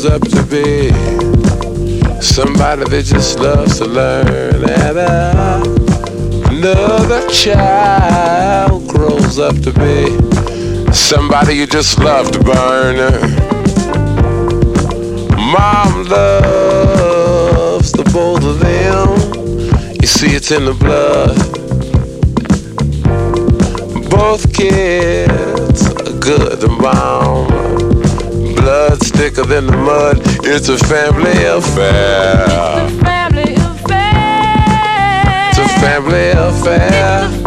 up to be somebody that just loves to learn, and another child grows up to be somebody you just love to burn. Mom loves the both of them. You see, it's in the blood. Both kids are good and bound. Blood's thicker than the mud. It's a family affair. It's a family affair. It's a family affair.